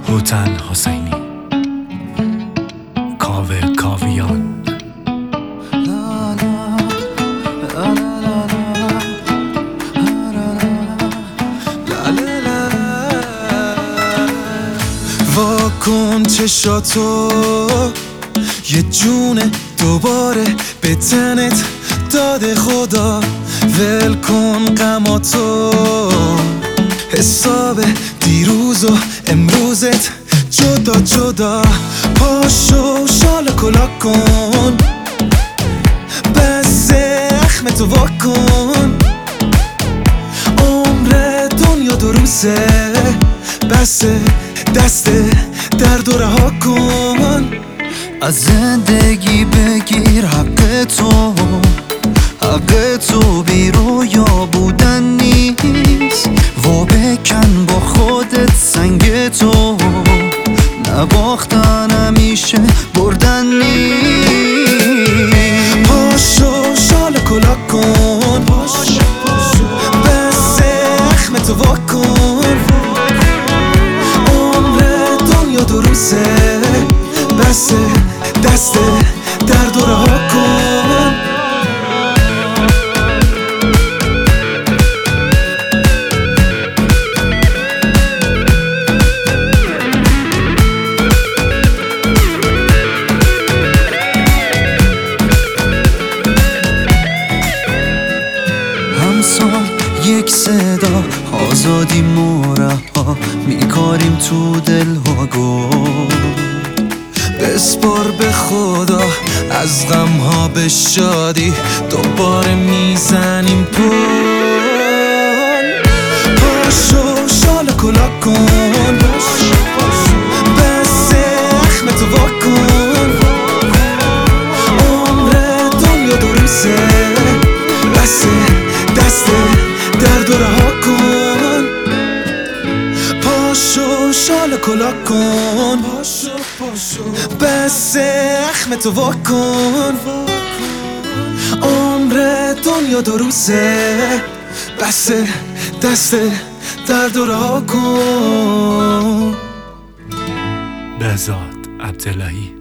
هوتن حسینی، کاوه کاویان. واکن چشاتو، یه جون دوباره به تنت داده خدا. ول کن غماتو، حساب دیروز و امروزت جدا جدا. پاشو شال کلاک کن، بس اخمتو واکن. عمر دنیا دو روزه، بس دست درد و رها کن. از زندگی بگیر حق تو بی رویا بودن نیست. و بکن با خودت سنگ تو، نباختن همیشه بردن نیست. پاشو شال کلاک کن، بس اخمتو واکن. عمر دنیا دو روزه، بس دست درد و رها کن. همسال یک صدا، آزادی مرها میکاریم تو دلها. گل بسپار به خدا، از غمها به شادی دوباره میزنیم پل. پاشو شال کلاک کن، بس اخمتو واکن. عمر دنیا دو روزه، بس دست درد و رها کن. پاشو شال کلاک کن، بس اخمتو واکن. عمر دنیا دو روزه، بس دست درد و رها کن. بهزاد عبداللهی.